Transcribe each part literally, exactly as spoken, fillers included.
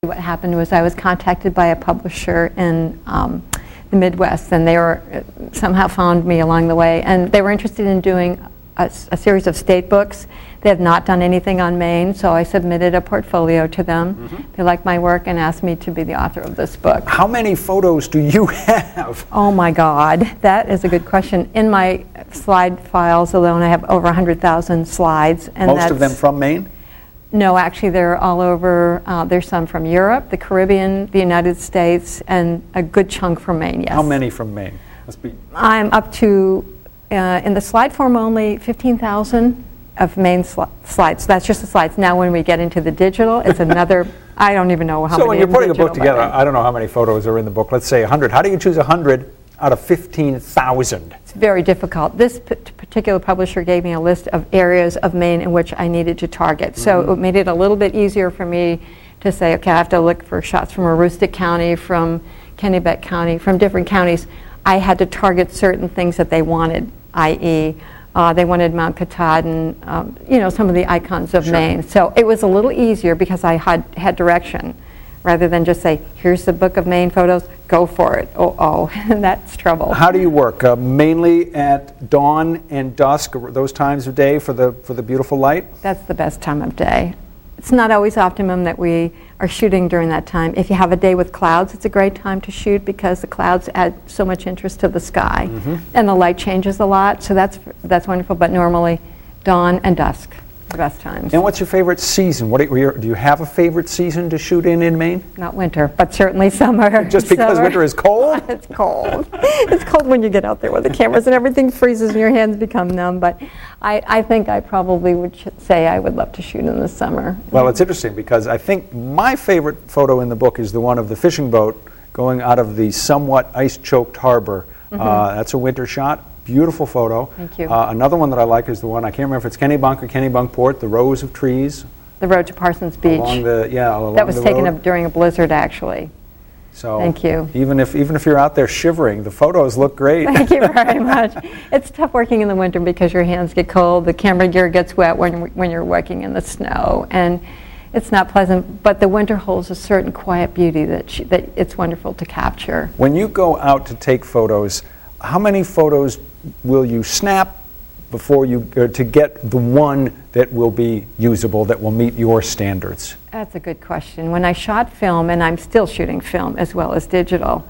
What happened was I was contacted by a publisher in um, the Midwest, and they were somehow found me along the way, and they were interested in doing a, a series of state books. They had not done anything on Maine, so I submitted a portfolio to them. Mm-hmm. They liked my work and asked me to be the author of this book. How many photos do you have? Oh my God, that is a good question. In my slide files alone, I have over one hundred thousand slides. And Most that's, of them from Maine? No, actually they're all over. Uh, there's some from Europe, the Caribbean, the United States, and a good chunk from Maine, yes. How many from Maine? Must be. I'm up to, uh, in the slide form only, fifteen thousand of Maine sli slides. That's just the slides. Now when we get into the digital, it's another, I don't even know how so many. So when you're putting a book together, I don't know how many photos are in the book. Let's say one hundred. How do you choose one hundred out of fifteen thousand? It's very difficult. This p particular publisher gave me a list of areas of Maine in which I needed to target. Mm-hmm. So it made it a little bit easier for me to say, okay, I have to look for shots from Aroostook County, from Kennebec County, from different counties. I had to target certain things that they wanted, that is, uh, they wanted Mount Katahdin, um, you know, some of the icons of sure. Maine. So it was a little easier because I had, had direction, rather than just say, here's the book of Maine photos, go for it. Oh, oh, and that's trouble. How do you work? Uh, mainly at dawn and dusk, those times of day for the, for the beautiful light? That's the best time of day. It's not always optimum that we are shooting during that time. If you have a day with clouds, it's a great time to shoot because the clouds add so much interest to the sky. Mm-hmm. And the light changes a lot, so that's, that's wonderful, but normally dawn and dusk. The best times. And what's your favorite season? What do you, do you have a favorite season to shoot in in Maine? Not winter, but certainly summer. Just because summer. Winter is cold? It's cold. It's cold when you get out there with the cameras and everything freezes and your hands become numb. But I, I think I probably would say I would love to shoot in the summer. Well, it's interesting because I think my favorite photo in the book is the one of the fishing boat going out of the somewhat ice-choked harbor. Mm-hmm. uh, that's a winter shot. Beautiful photo. Thank you. Uh, another one that I like is the one, I can't remember if it's Kennebunk or Kennebunkport, the rows of trees. The road to Parsons Beach. Along the, yeah, along that was the taken road. up during a blizzard, actually. So thank you. Even if, even if you're out there shivering, the photos look great. Thank you very much. It's tough working in the winter because your hands get cold, the camera gear gets wet when, when you're working in the snow, and it's not pleasant, but the winter holds a certain quiet beauty that, sh that it's wonderful to capture. When you go out to take photos, how many photos will you snap before you uh, to get the one that will be usable, that will meet your standards? That's a good question. When I shot film, and I'm still shooting film as well as digital,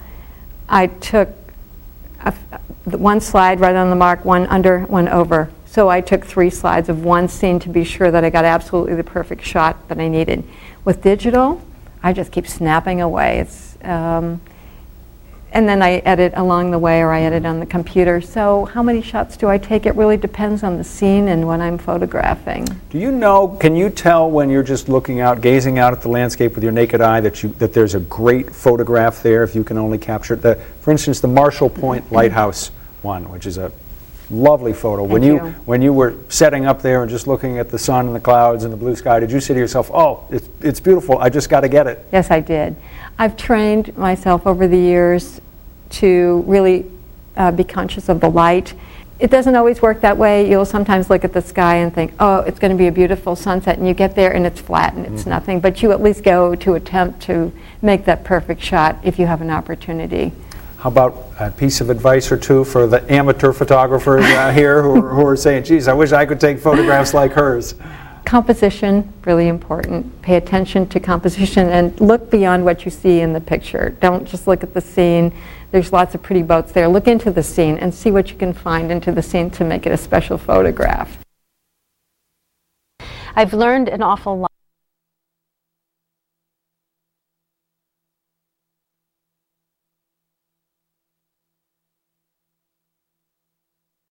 I took a, a, one slide right on the mark, one under, one over. So I took three slides of one scene to be sure that I got absolutely the perfect shot that I needed. With digital, I just keep snapping away. It's, um, and then I edit along the way, or I edit on the computer. So how many shots do I take? It really depends on the scene and what I'm photographing. Do you know, can you tell when you're just looking out, gazing out at the landscape with your naked eye, that you that there's a great photograph there if you can only capture it? The, for instance, the Marshall Point Lighthouse one, which is a lovely photo. Thank when you, you when you were setting up there and just looking at the sun and the clouds and the blue sky, did you say to yourself, oh, it's, it's beautiful, I just got to get it? Yes, I did. I've trained myself over the years to really uh, be conscious of the light. It doesn't always work that way. You'll sometimes look at the sky and think, oh, it's going to be a beautiful sunset, and you get there and it's flat and it's mm-hmm. nothing, but you at least go to attempt to make that perfect shot if you have an opportunity. How about a piece of advice or two for the amateur photographers uh, here who, are, who are saying, geez, I wish I could take photographs like hers? Composition, really important. Pay attention to composition and look beyond what you see in the picture. Don't just look at the scene. There's lots of pretty boats there. Look into the scene and see what you can find into the scene to make it a special photograph. I've learned an awful lot.